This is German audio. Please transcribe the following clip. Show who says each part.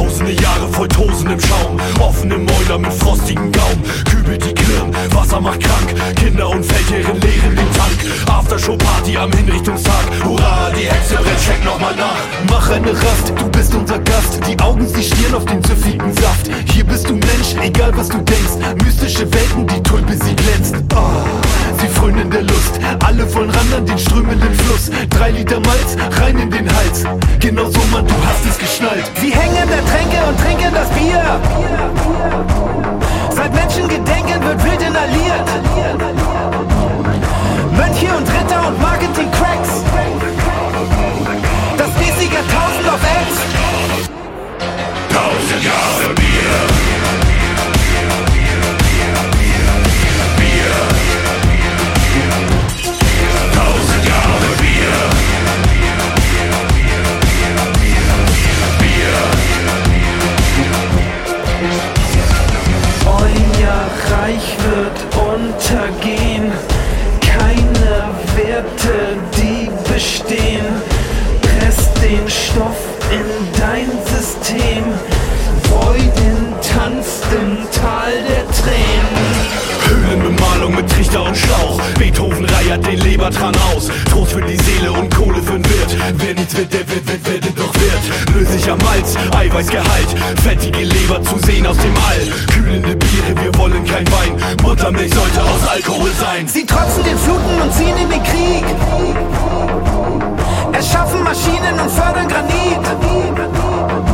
Speaker 1: Tausende Jahre voll Tosen im Schaum, offene Mäuler mit frostigen Gaumen, kübelt die Klirn, Wasser macht krank, Kinder und Feldherren leeren den Tank. Aftershow-Party am Hinrichtungstag, hurra, die Hexe brennt, schenk nochmal nach. Mach eine Rast, du bist unser Gast, die Augen, sie stieren auf den süffigen Saft. Hier bist du Mensch, egal was du denkst, mystische Welten, die Tulpe, sie glänzt. Sie frönen in der Lust, alle wollen ran an den strömenden Fluss. 3 Liter Malz, rein in den Hals, genau so, Mann, du hast es geschnallt.
Speaker 2: Sie hängen der Tränke und trinken das Bier. Seit Menschengedenken wird wild inhaliert. Mönche und Ritter und Marketing-Cracks. Das nächste Jahrtausend auf Ex.
Speaker 1: 1000 Jahre Bier. Bier. 1000 Jahre Bier. Bier.
Speaker 2: Euer Reich wird untergehen. Keine Werte, die bestehen. Presst den Stoff in dein System. Freuden tanzt im Tal der Tränen.
Speaker 1: Höhlenbemalung mit Trichter und Schlauch, Beethoven reiert den Lebertran aus. Trost für die Seele und Kohle für den Wirt. Wer nichts wird, der wird doch Wirt. Löslicher Malz, Eiweißgehalt, fettige Leber zu sehen aus dem All. Kühlende Biere, wir wollen kein Wein. Muttermilch sollte aus Alkohol sein.
Speaker 2: Sie trotzen den Fluten und ziehen in den Krieg. Erschaffen Maschinen und fördern Granit.